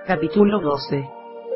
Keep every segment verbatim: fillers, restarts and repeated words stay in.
Capítulo doce.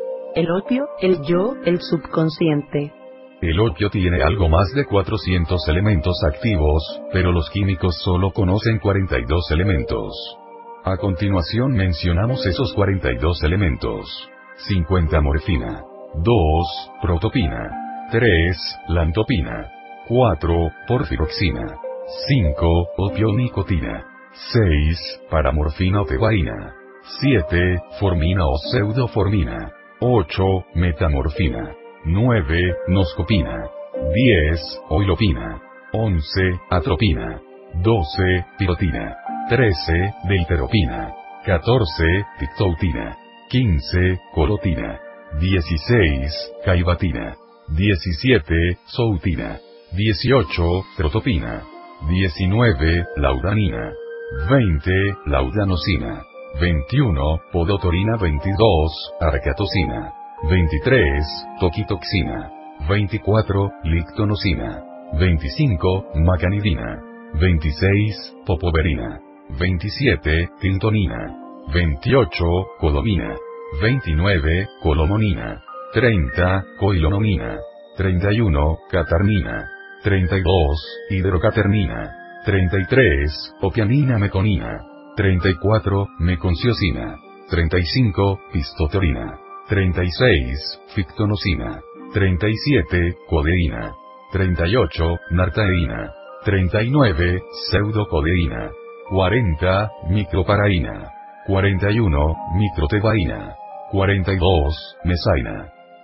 El opio, el yo, el subconsciente. El opio tiene algo más de cuatrocientos elementos activos, pero los químicos solo conocen cuarenta y dos elementos. A continuación mencionamos esos cuarenta y dos elementos. cincuenta morfina. dos. Protopina. tres. Lantopina. cuatro. Porfiroxina. cinco. Opio-nicotina. seis. Paramorfina o tebaína. siete. Formina o pseudoformina. ocho. Metamorfina. nueve. Noscopina. diez. Oilopina. once. Atropina. doce. Pirotina. trece. Deuteropina. catorce. Pictoutina. quince. Colotina. dieciséis. Caibatina. diecisiete. Soutina. dieciocho. Trotopina. diecinueve. Laudanina. veinte. Laudanosina. veintiuno. Podotorina. veintidós. Arcatosina. veintitrés. Toquitoxina. veinticuatro. Lictonosina. veinticinco. Macanidina. veintiséis. Popoverina. veintisiete. Tintonina. veintiocho. Codomina. veintinueve. Colomonina. treinta. Coilonomina. treinta y uno. Catarnina. treinta y dos. Hidrocaternina. treinta y tres. Opianina meconina. treinta y cuatro. Meconciosina. treinta y cinco. Pistoterina. treinta y seis. Fictonosina. treinta y siete. Codeína. treinta y ocho. Nartaína. treinta y nueve. Pseudocodeína. cuarenta. Microparaína. cuarenta y uno. Microtebaína. cuarenta y dos. Mesaina.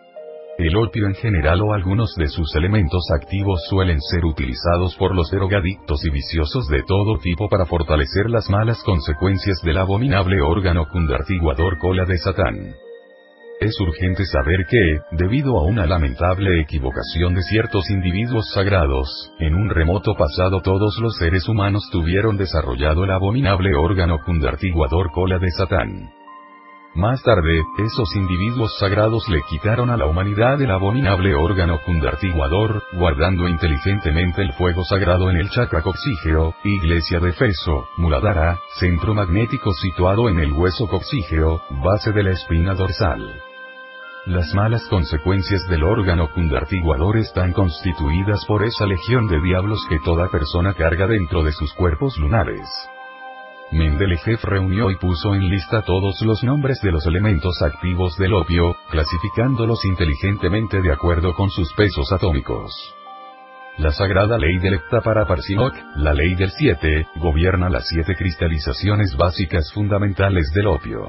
El opio en general o algunos de sus elementos activos suelen ser utilizados por los drogadictos y viciosos de todo tipo para fortalecer las malas consecuencias del abominable órgano cundartiguador cola de Satán. Es urgente saber que, debido a una lamentable equivocación de ciertos individuos sagrados, en un remoto pasado todos los seres humanos tuvieron desarrollado el abominable órgano cundartiguador cola de Satán. Más tarde, esos individuos sagrados le quitaron a la humanidad el abominable órgano cundartiguador, guardando inteligentemente el fuego sagrado en el chakra coccígeo, iglesia de Efeso, Muladhara, centro magnético situado en el hueso coccígeo, base de la espina dorsal. Las malas consecuencias del órgano cundartiguador están constituidas por esa legión de diablos que toda persona carga dentro de sus cuerpos lunares. Mendelejev reunió y puso en lista todos los nombres de los elementos activos del opio, clasificándolos inteligentemente de acuerdo con sus pesos atómicos. La sagrada ley del Heptaparaparsinok, la ley del siete, gobierna las siete cristalizaciones básicas fundamentales del opio.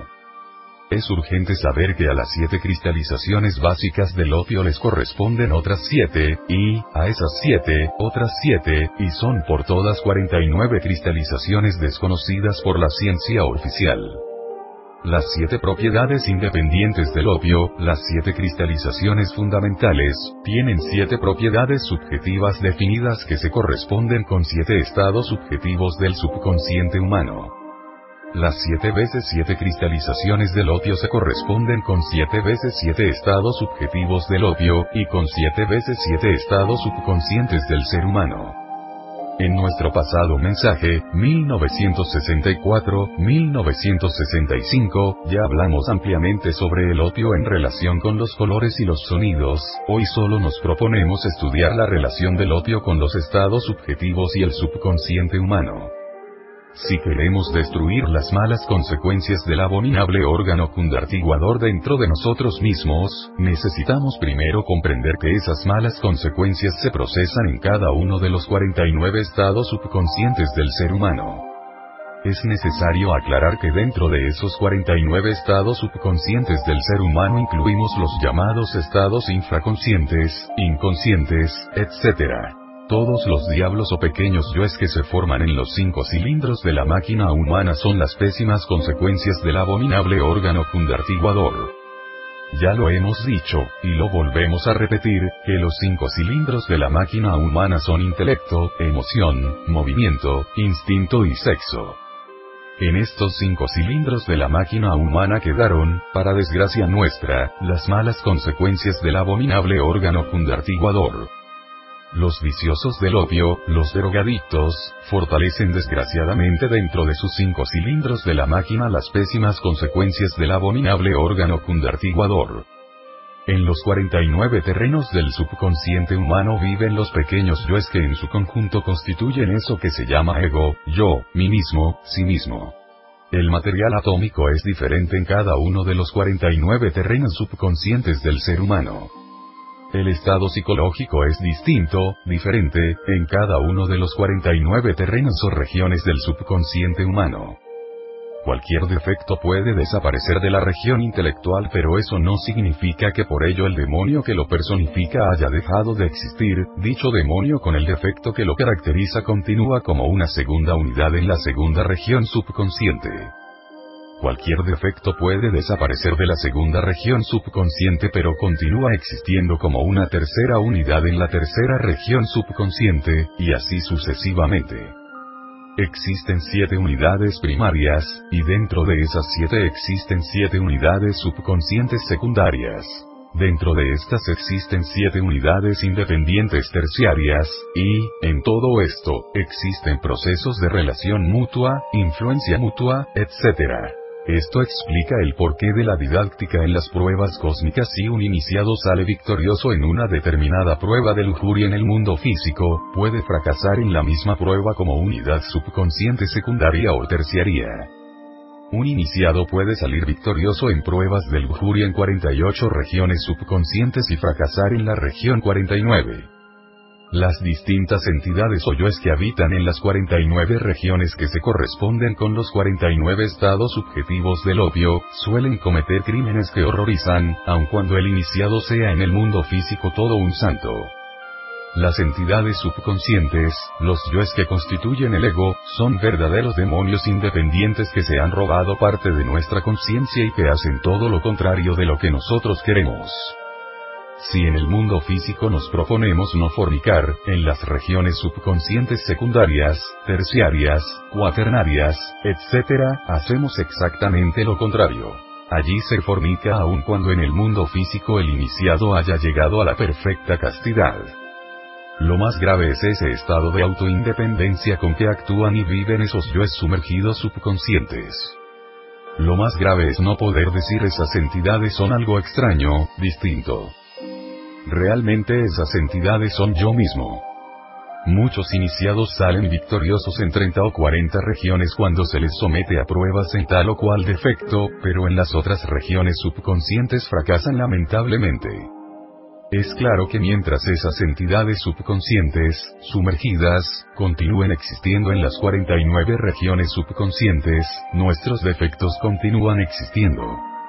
Es urgente saber que a las siete cristalizaciones básicas del opio les corresponden otras siete, y, a esas siete, otras siete, y son por todas cuarenta y nueve cristalizaciones desconocidas por la ciencia oficial. Las siete propiedades independientes del opio, las siete cristalizaciones fundamentales, tienen siete propiedades subjetivas definidas que se corresponden con siete estados subjetivos del subconsciente humano. Las siete veces siete cristalizaciones del opio se corresponden con siete veces siete estados subjetivos del opio, y con siete veces siete estados subconscientes del ser humano. En nuestro pasado mensaje, mil novecientos sesenta y cuatro a mil novecientos sesenta y cinco, ya hablamos ampliamente sobre el opio en relación con los colores y los sonidos. Hoy solo nos proponemos estudiar la relación del opio con los estados subjetivos y el subconsciente humano. Si queremos destruir las malas consecuencias del abominable órgano cundartiguador dentro de nosotros mismos, necesitamos primero comprender que esas malas consecuencias se procesan en cada uno de los cuarenta y nueve estados subconscientes del ser humano. Es necesario aclarar que dentro de esos cuarenta y nueve estados subconscientes del ser humano incluimos los llamados estados infraconscientes, inconscientes, etcétera. Todos los diablos o pequeños yoes que se forman en los cinco cilindros de la máquina humana son las pésimas consecuencias del abominable órgano cundartiguador. Ya lo hemos dicho, y lo volvemos a repetir, que los cinco cilindros de la máquina humana son intelecto, emoción, movimiento, instinto y sexo. En estos cinco cilindros de la máquina humana quedaron, para desgracia nuestra, las malas consecuencias del abominable órgano cundartiguador. Los viciosos del opio, los drogadictos, fortalecen desgraciadamente dentro de sus cinco cilindros de la máquina las pésimas consecuencias del abominable órgano cundartiguador. En los cuarenta y nueve terrenos del subconsciente humano viven los pequeños yoes que en su conjunto constituyen eso que se llama ego, yo, mí mismo, sí mismo. El material atómico es diferente en cada uno de los cuarenta y nueve terrenos subconscientes del ser humano. El estado psicológico es distinto, diferente, en cada uno de los cuarenta y nueve terrenos o regiones del subconsciente humano. Cualquier defecto puede desaparecer de la región intelectual, pero eso no significa que por ello el demonio que lo personifica haya dejado de existir. Dicho demonio con el defecto que lo caracteriza continúa como una segunda unidad en la segunda región subconsciente. Cualquier defecto puede desaparecer de la segunda región subconsciente, pero continúa existiendo como una tercera unidad en la tercera región subconsciente, y así sucesivamente. Existen siete unidades primarias, y dentro de esas siete existen siete unidades subconscientes secundarias. Dentro de estas existen siete unidades independientes terciarias, y, en todo esto, existen procesos de relación mutua, influencia mutua, etcétera. Esto explica el porqué de la didáctica en las pruebas cósmicas. Si un iniciado sale victorioso en una determinada prueba de lujuria en el mundo físico, puede fracasar en la misma prueba como unidad subconsciente secundaria o terciaria. Un iniciado puede salir victorioso en pruebas de lujuria en cuarenta y ocho regiones subconscientes y fracasar en la región cuarenta y nueve. Las distintas entidades o yoes que habitan en las cuarenta y nueve regiones que se corresponden con los cuarenta y nueve estados subjetivos del opio, suelen cometer crímenes que horrorizan, aun cuando el iniciado sea en el mundo físico todo un santo. Las entidades subconscientes, los yoes que constituyen el ego, son verdaderos demonios independientes que se han robado parte de nuestra conciencia y que hacen todo lo contrario de lo que nosotros queremos. Si en el mundo físico nos proponemos no fornicar, en las regiones subconscientes secundarias, terciarias, cuaternarias, etcétera, hacemos exactamente lo contrario. Allí se fornica aun cuando en el mundo físico el iniciado haya llegado a la perfecta castidad. Lo más grave es ese estado de autoindependencia con que actúan y viven esos yoes sumergidos subconscientes. Lo más grave es no poder decir esas entidades son algo extraño, distinto. Realmente esas entidades son yo mismo. Muchos iniciados salen victoriosos en treinta o cuarenta regiones cuando se les somete a pruebas en tal o cual defecto, pero en las otras regiones subconscientes fracasan lamentablemente. Es claro que mientras esas entidades subconscientes, sumergidas, continúen existiendo en las cuarenta y nueve regiones subconscientes, nuestros defectos continúan existiendo.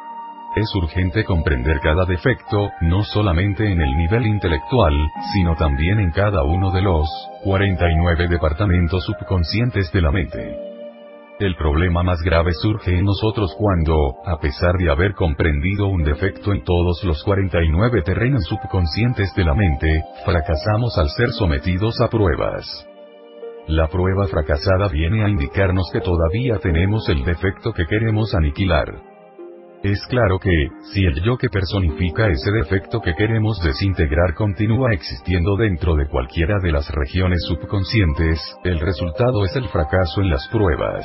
Es urgente comprender cada defecto, no solamente en el nivel intelectual, sino también en cada uno de los cuarenta y nueve departamentos subconscientes de la mente. El problema más grave surge en nosotros cuando, a pesar de haber comprendido un defecto en todos los cuarenta y nueve terrenos subconscientes de la mente, fracasamos al ser sometidos a pruebas. La prueba fracasada viene a indicarnos que todavía tenemos el defecto que queremos aniquilar. Es claro que, si el yo que personifica ese defecto que queremos desintegrar continúa existiendo dentro de cualquiera de las regiones subconscientes, el resultado es el fracaso en las pruebas.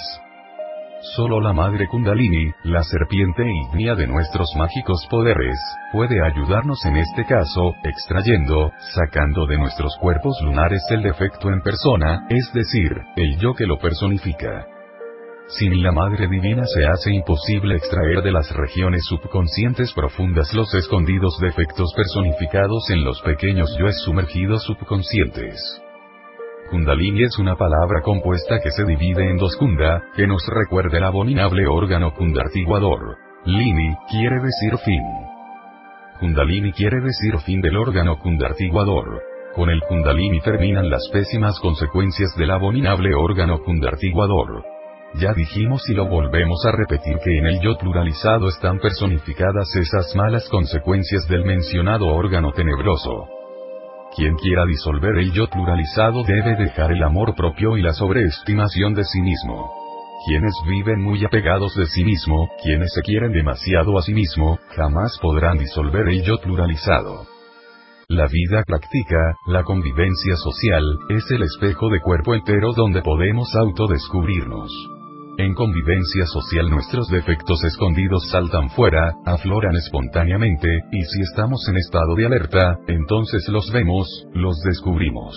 Solo la madre Kundalini, la serpiente ígnea de nuestros mágicos poderes, puede ayudarnos en este caso, extrayendo, sacando de nuestros cuerpos lunares el defecto en persona, es decir, el yo que lo personifica. Sin la Madre Divina se hace imposible extraer de las regiones subconscientes profundas los escondidos defectos personificados en los pequeños yoes sumergidos subconscientes. Kundalini es una palabra compuesta que se divide en dos kunda, que nos recuerda el abominable órgano kundartiguador. Lini, quiere decir fin. Kundalini quiere decir fin del órgano kundartiguador. Con el Kundalini terminan las pésimas consecuencias del abominable órgano kundartiguador. Ya dijimos y lo volvemos a repetir que en el yo pluralizado están personificadas esas malas consecuencias del mencionado órgano tenebroso. Quien quiera disolver el yo pluralizado debe dejar el amor propio y la sobreestimación de sí mismo. Quienes viven muy apegados de sí mismo, quienes se quieren demasiado a sí mismo, jamás podrán disolver el yo pluralizado. La vida práctica, la convivencia social, es el espejo de cuerpo entero donde podemos autodescubrirnos. En convivencia social nuestros defectos escondidos saltan fuera, afloran espontáneamente, y si estamos en estado de alerta, entonces los vemos, los descubrimos.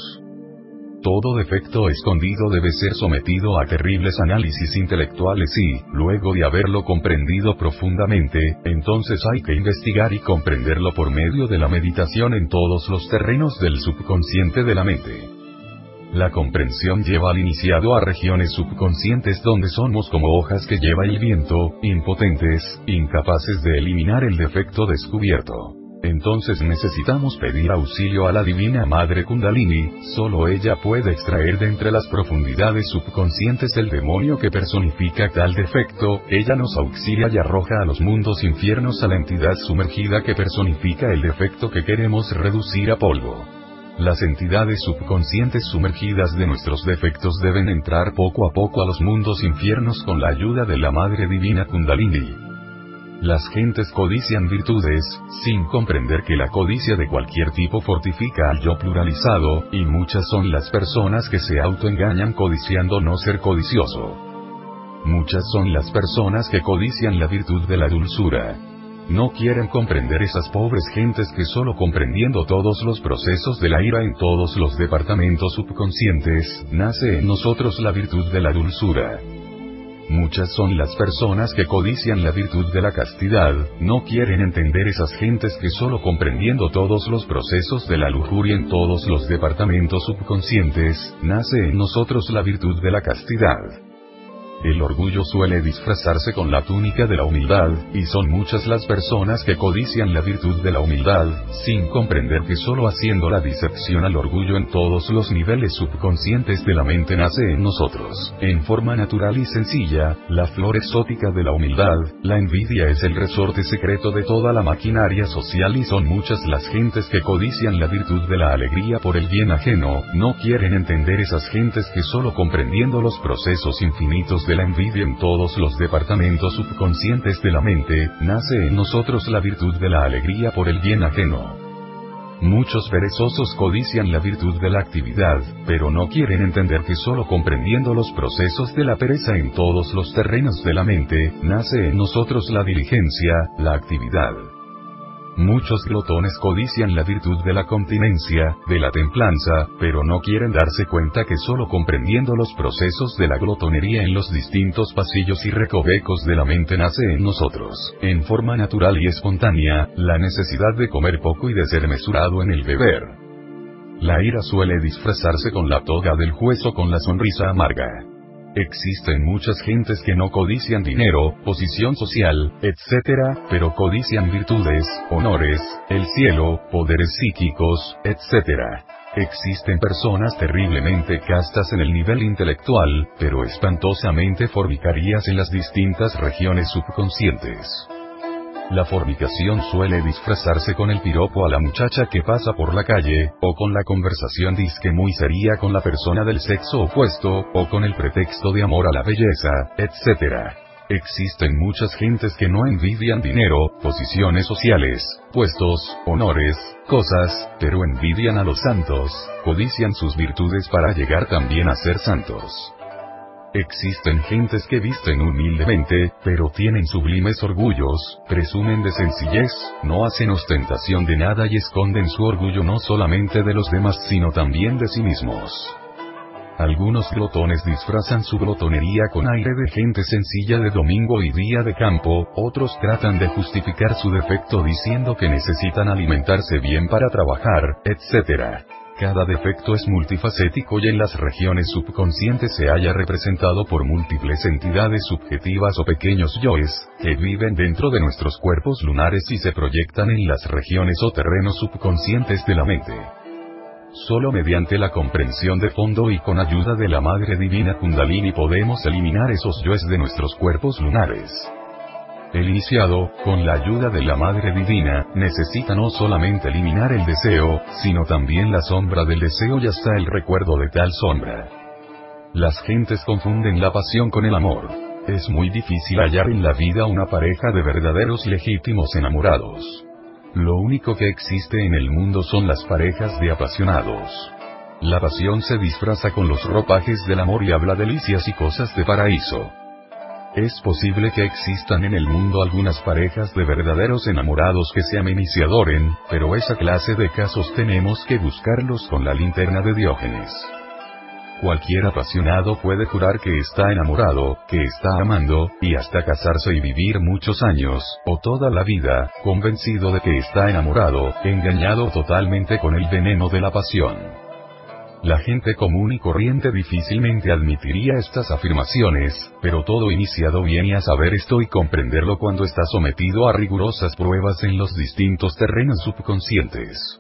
Todo defecto escondido debe ser sometido a terribles análisis intelectuales y, luego de haberlo comprendido profundamente, entonces hay que investigar y comprenderlo por medio de la meditación en todos los terrenos del subconsciente de la mente. La comprensión lleva al iniciado a regiones subconscientes donde somos como hojas que lleva el viento, impotentes, incapaces de eliminar el defecto descubierto. Entonces necesitamos pedir auxilio a la Divina Madre Kundalini, solo ella puede extraer de entre las profundidades subconscientes el demonio que personifica tal defecto, ella nos auxilia y arroja a los mundos infiernos a la entidad sumergida que personifica el defecto que queremos reducir a polvo. Las entidades subconscientes sumergidas de nuestros defectos deben entrar poco a poco a los mundos infiernos con la ayuda de la Madre Divina Kundalini. Las gentes codician virtudes, sin comprender que la codicia de cualquier tipo fortifica al yo pluralizado, y muchas son las personas que se autoengañan codiciando no ser codicioso. Muchas son las personas que codician la virtud de la dulzura. No quieren comprender esas pobres gentes que solo comprendiendo todos los procesos de la ira en todos los departamentos subconscientes, nace en nosotros la virtud de la dulzura. Muchas son las personas que codician la virtud de la castidad, no quieren entender esas gentes que solo comprendiendo todos los procesos de la lujuria en todos los departamentos subconscientes, nace en nosotros la virtud de la castidad. El orgullo suele disfrazarse con la túnica de la humildad, y son muchas las personas que codician la virtud de la humildad, sin comprender que solo haciendo la disección al orgullo en todos los niveles subconscientes de la mente nace en nosotros, en forma natural y sencilla, la flor exótica de la humildad. La envidia es el resorte secreto de toda la maquinaria social y son muchas las gentes que codician la virtud de la alegría por el bien ajeno, no quieren entender esas gentes que solo comprendiendo los procesos infinitos de la envidia en todos los departamentos subconscientes de la mente, nace en nosotros la virtud de la alegría por el bien ajeno. Muchos perezosos codician la virtud de la actividad, pero no quieren entender que solo comprendiendo los procesos de la pereza en todos los terrenos de la mente, nace en nosotros la diligencia, la actividad. Muchos glotones codician la virtud de la continencia, de la templanza, pero no quieren darse cuenta que solo comprendiendo los procesos de la glotonería en los distintos pasillos y recovecos de la mente nace en nosotros, en forma natural y espontánea, la necesidad de comer poco y de ser mesurado en el beber. La ira suele disfrazarse con la toga del juez o con la sonrisa amarga. Existen muchas gentes que no codician dinero, posición social, etcétera, pero codician virtudes, honores, el cielo, poderes psíquicos, etcétera. Existen personas terriblemente castas en el nivel intelectual, pero espantosamente fornicarias en las distintas regiones subconscientes. La fornicación suele disfrazarse con el piropo a la muchacha que pasa por la calle, o con la conversación disque muy seria con la persona del sexo opuesto, o con el pretexto de amor a la belleza, etcétera. Existen muchas gentes que no envidian dinero, posiciones sociales, puestos, honores, cosas, pero envidian a los santos, codician sus virtudes para llegar también a ser santos. Existen gentes que visten humildemente, pero tienen sublimes orgullos, presumen de sencillez, no hacen ostentación de nada y esconden su orgullo no solamente de los demás sino también de sí mismos. Algunos glotones disfrazan su glotonería con aire de gente sencilla de domingo y día de campo, otros tratan de justificar su defecto diciendo que necesitan alimentarse bien para trabajar, etcétera. Cada defecto es multifacético y en las regiones subconscientes se halla representado por múltiples entidades subjetivas o pequeños yoes, que viven dentro de nuestros cuerpos lunares y se proyectan en las regiones o terrenos subconscientes de la mente. Solo mediante la comprensión de fondo y con ayuda de la Madre Divina Kundalini podemos eliminar esos yoes de nuestros cuerpos lunares. El iniciado, con la ayuda de la Madre Divina, necesita no solamente eliminar el deseo, sino también la sombra del deseo y hasta el recuerdo de tal sombra. Las gentes confunden la pasión con el amor. Es muy difícil hallar en la vida una pareja de verdaderos legítimos enamorados. Lo único que existe en el mundo son las parejas de apasionados. La pasión se disfraza con los ropajes del amor y habla delicias y cosas de paraíso. Es posible que existan en el mundo algunas parejas de verdaderos enamorados que se amen y se adoren, pero esa clase de casos tenemos que buscarlos con la linterna de Diógenes. Cualquier apasionado puede jurar que está enamorado, que está amando, y hasta casarse y vivir muchos años, o toda la vida, convencido de que está enamorado, engañado totalmente con el veneno de la pasión. La gente común y corriente difícilmente admitiría estas afirmaciones, pero todo iniciado viene a saber esto y comprenderlo cuando está sometido a rigurosas pruebas en los distintos terrenos subconscientes.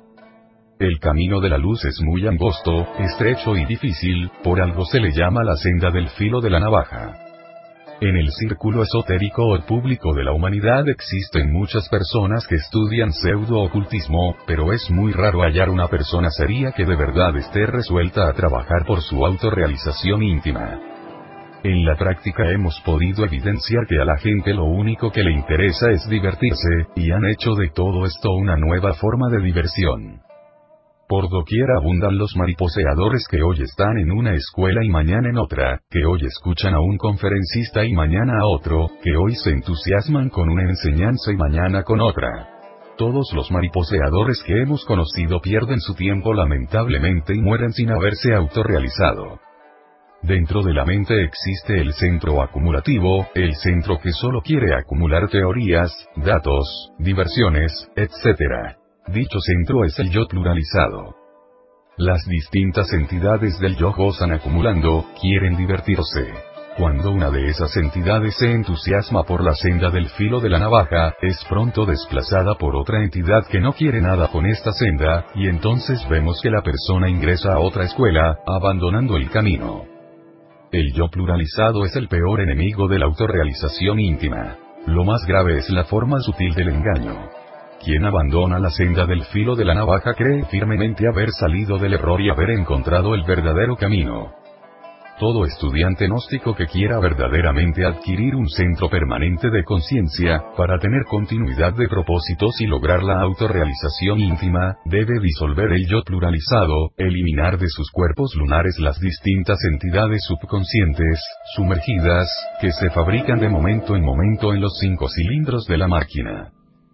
El camino de la luz es muy angosto, estrecho y difícil, por algo se le llama la senda del filo de la navaja. En el círculo esotérico o público de la humanidad existen muchas personas que estudian pseudo-ocultismo, pero es muy raro hallar una persona seria que de verdad esté resuelta a trabajar por su autorrealización íntima. En la práctica hemos podido evidenciar que a la gente lo único que le interesa es divertirse, y han hecho de todo esto una nueva forma de diversión. Por doquier abundan los mariposeadores que hoy están en una escuela y mañana en otra, que hoy escuchan a un conferencista y mañana a otro, que hoy se entusiasman con una enseñanza y mañana con otra. Todos los mariposeadores que hemos conocido pierden su tiempo lamentablemente y mueren sin haberse autorrealizado. Dentro de la mente existe el centro acumulativo, el centro que solo quiere acumular teorías, datos, diversiones, etcétera. Dicho centro es el yo pluralizado. Las distintas entidades del yo gozan acumulando, quieren divertirse. Cuando una de esas entidades se entusiasma por la senda del filo de la navaja, es pronto desplazada por otra entidad que no quiere nada con esta senda, y entonces vemos que la persona ingresa a otra escuela, abandonando el camino. El yo pluralizado es el peor enemigo de la autorrealización íntima. Lo más grave es la forma sutil del engaño. Quien abandona la senda del filo de la navaja cree firmemente haber salido del error y haber encontrado el verdadero camino. Todo estudiante gnóstico que quiera verdaderamente adquirir un centro permanente de conciencia, para tener continuidad de propósitos y lograr la autorrealización íntima, debe disolver el yo pluralizado, eliminar de sus cuerpos lunares las distintas entidades subconscientes, sumergidas, que se fabrican de momento en momento en los cinco cilindros de la máquina.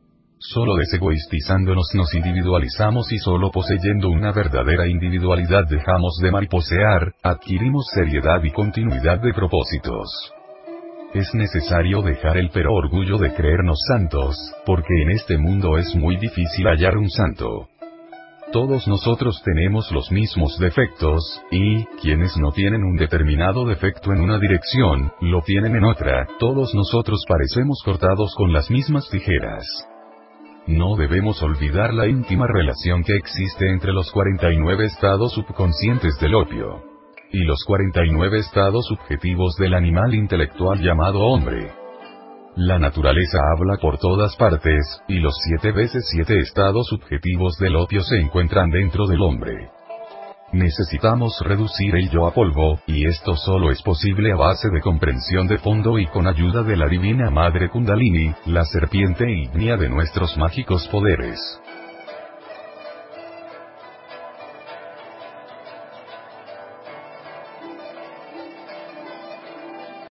Solo desegoistizándonos nos individualizamos y solo poseyendo una verdadera individualidad dejamos de mariposear, adquirimos seriedad y continuidad de propósitos. Es necesario dejar el pero orgullo de creernos santos, porque en este mundo es muy difícil hallar un santo. Todos nosotros tenemos los mismos defectos, y, quienes no tienen un determinado defecto en una dirección, lo tienen en otra, todos nosotros parecemos cortados con las mismas tijeras. No debemos olvidar la íntima relación que existe entre los cuarenta y nueve estados subconscientes del opio y los cuarenta y nueve estados subjetivos del animal intelectual llamado hombre. La naturaleza habla por todas partes, y los siete veces siete estados subjetivos del opio se encuentran dentro del hombre. Necesitamos reducir el yo a polvo, y esto solo es posible a base de comprensión de fondo y con ayuda de la divina Madre Kundalini, la serpiente ígnea de nuestros mágicos poderes.